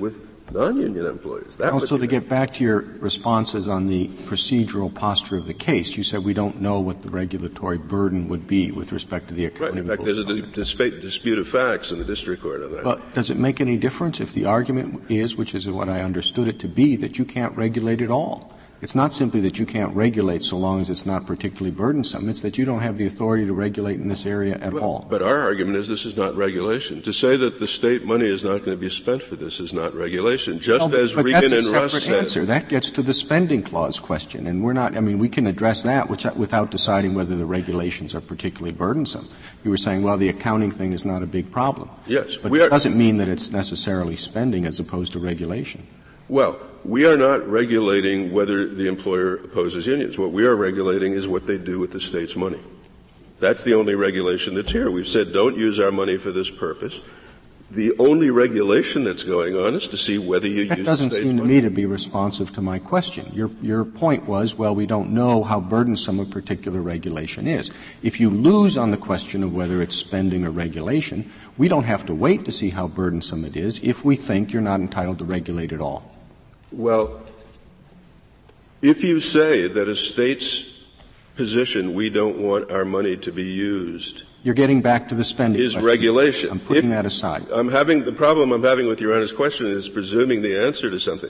non-union employees. That also, to get back to your responses on the procedural posture of the case, you said we don't know what the regulatory burden would be with respect to the accounting. Right. In fact, there's a dispute of facts in the district court on that. But does it make any difference if the argument is, which is what I understood it to be, that you can't regulate at all? It's not simply that you can't regulate so long as it's not particularly burdensome. It's that you don't have the authority to regulate in this area at all. But our argument is this is not regulation. To say that the state money is not going to be spent for this is not regulation. Just as Regan and Russ said. Answer. That gets to the spending clause question. And we can address that without deciding whether the regulations are particularly burdensome. You were saying, well, the accounting thing is not a big problem. Yes. But it doesn't mean that it's necessarily spending as opposed to regulation. Well, we are not regulating whether the employer opposes unions. What we are regulating is what they do with the state's money. That's the only regulation that's here. We've said don't use our money for this purpose. The only regulation that's going on is to see whether you use the state's money. That doesn't seem to me to be responsive to my question. Your point was, well, we don't know how burdensome a particular regulation is. If you lose on the question of whether it's spending or regulation, we don't have to wait to see how burdensome it is if we think you're not entitled to regulate at all. Well, if you say that a state's position, we don't want our money to be used, you're getting back to the spending is question. Regulation. I'm putting that aside. The problem I'm having with Your Honor's question is presuming the answer to something.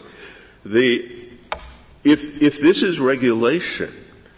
If this is regulation,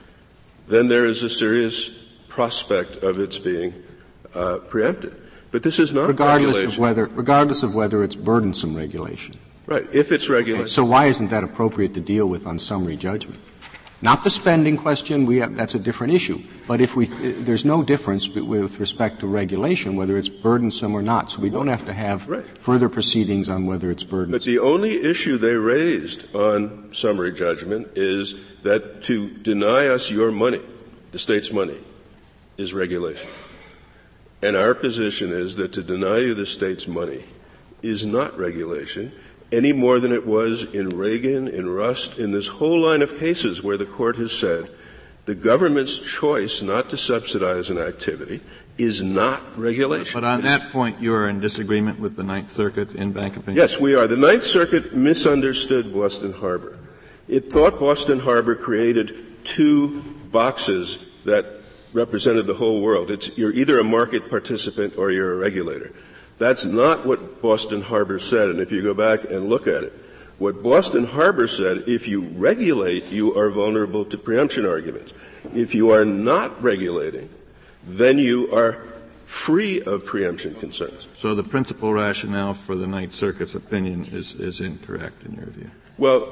then there is a serious prospect of its being preempted. But this is not regulation. Regardless of whether it's burdensome regulation. Right, if it's regulation. Okay, so why isn't that appropriate to deal with on summary judgment? Not the spending question, that's a different issue. But there's no difference with respect to regulation, whether it's burdensome or not. So we don't have to have further proceedings on whether it's burdensome. But the only issue they raised on summary judgment is that to deny us your money, the state's money, is regulation. And our position is that to deny you the state's money is not regulation, any more than it was in Reagan, in Rust, in this whole line of cases where the Court has said the government's choice not to subsidize an activity is not regulation. But on that point, you are in disagreement with the Ninth Circuit in Bank of England? Yes, we are. The Ninth Circuit misunderstood Boston Harbor. It thought Boston Harbor created two boxes that represented the whole world. You're either a market participant or you're a regulator. That's not what Boston Harbor said, and if you go back and look at it, what Boston Harbor said, if you regulate, you are vulnerable to preemption arguments. If you are not regulating, then you are free of preemption concerns. So the principal rationale for the Ninth Circuit's opinion is incorrect in your view? Well,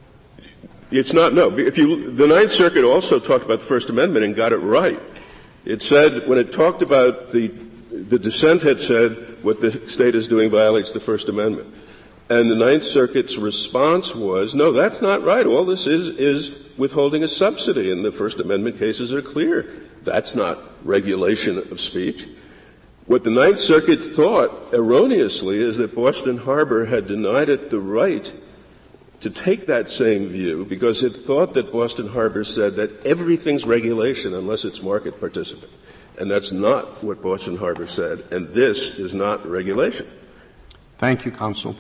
it's not, no. The Ninth Circuit also talked about the First Amendment and got it right. It said, when it talked about the dissent had said what the state is doing violates the First Amendment. And the Ninth Circuit's response was, no, that's not right. All this is withholding a subsidy, and the First Amendment cases are clear. That's not regulation of speech. What the Ninth Circuit thought erroneously is that Boston Harbor had denied it the right to take that same view because it thought that Boston Harbor said that everything's regulation unless it's market participant. And that's not what Boston Harbor said, and this is not regulation. Thank you, Counsel.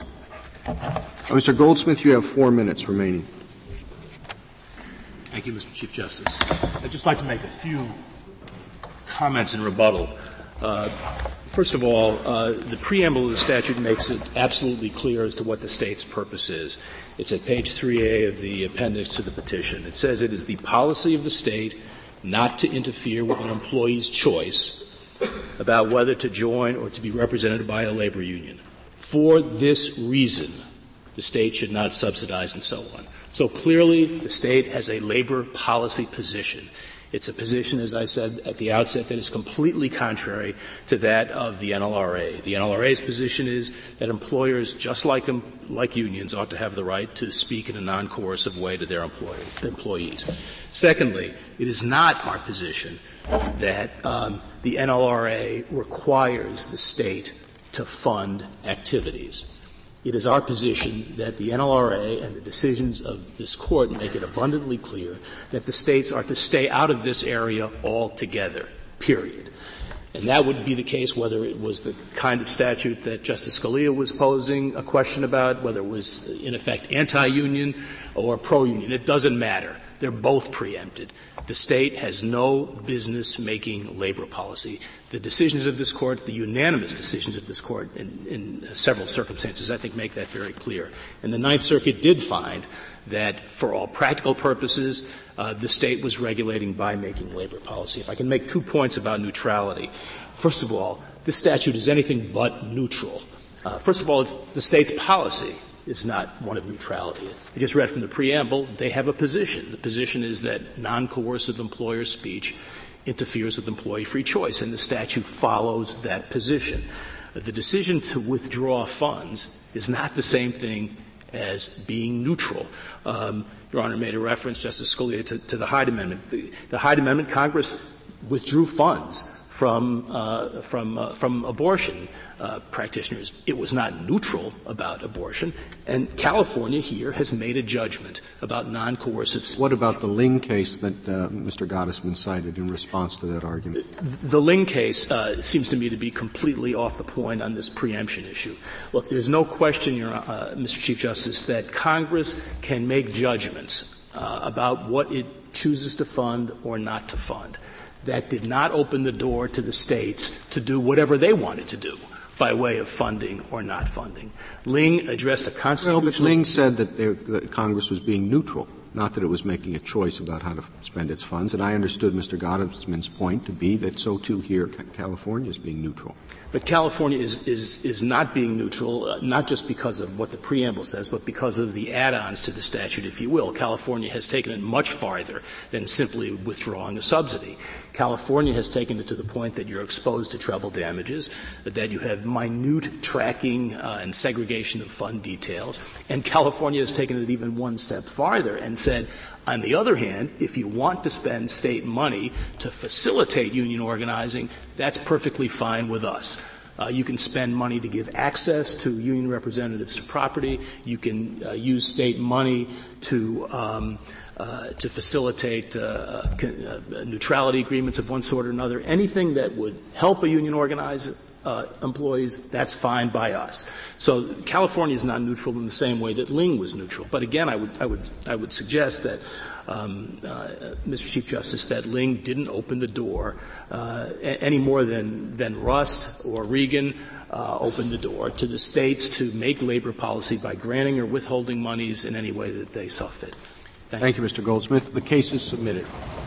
Mr. Goldsmith, you have 4 minutes remaining. Thank you, Mr. Chief Justice. I'd just like to make a few comments in rebuttal. First of all, the preamble of the statute makes it absolutely clear as to what the state's purpose is. It's at page 3A of the appendix to the petition. It says it is the policy of the state not to interfere with an employee's choice about whether to join or to be represented by a labor union. For this reason, the state should not subsidize and so on. So clearly, the state has a labor policy position. It's a position, as I said at the outset, that is completely contrary to that of the NLRA. The NLRA's position is that employers, just like unions, ought to have the right to speak in a non-coercive way to their employees. Secondly, it is not our position that the NLRA requires the state to fund activities. It is our position that the NLRA and the decisions of this Court make it abundantly clear that the states are to stay out of this area altogether, period. And that would be the case whether it was the kind of statute that Justice Scalia was posing a question about, whether it was, in effect, anti-union or pro-union. It doesn't matter. They're both preempted. The state has no business making labor policy. The decisions of this Court, the unanimous decisions of this Court in several circumstances, I think make that very clear. And the Ninth Circuit did find that for all practical purposes, the state was regulating by making labor policy. If I can make 2 points about neutrality. First of all, this statute is anything but neutral. First of all, the state's policy is not one of neutrality. I just read from the preamble, they have a position. The position is that non-coercive employer speech interferes with employee free choice, and the statute follows that position. The decision to withdraw funds is not the same thing as being neutral. Your Honor made a reference, Justice Scalia, to the Hyde Amendment. The Hyde Amendment, Congress withdrew funds from abortion practitioners. It was not neutral about abortion, and California here has made a judgment about non-coercive speech. What about the Ling case that Mr. Gottesman cited in response to that argument? The Ling case seems to me to be completely off the point on this preemption issue. Look, there's no question, Mr. Chief Justice, that Congress can make judgments about what it chooses to fund or not to fund. That did not open the door to the states to do whatever they wanted to do by way of funding or not funding. Ling addressed a constitutional— Well, but Ling said that Congress was being neutral, not that it was making a choice about how to spend its funds. And I understood Mr. Gottesman's point to be that so, too, here California is being neutral. But California is not being neutral, not just because of what the preamble says, but because of the add-ons to the statute, if you will. California has taken it much farther than simply withdrawing a subsidy. California has taken it to the point that you're exposed to treble damages, that you have minute tracking and segregation of fund details. And California has taken it even one step farther and said, on the other hand, if you want to spend state money to facilitate union organizing, that's perfectly fine with us. You can spend money to give access to union representatives to property. You can use state money to facilitate neutrality agreements of one sort or another. Anything that would help a union organize employees, that's fine by us. So California is not neutral in the same way that Ling was neutral. But again, I would suggest that, Mr. Chief Justice, that Ling didn't open the door any more than Rust or Regan opened the door to the states to make labor policy by granting or withholding monies in any way that they saw fit. Thank you, Mr. Goldsmith. The case is submitted.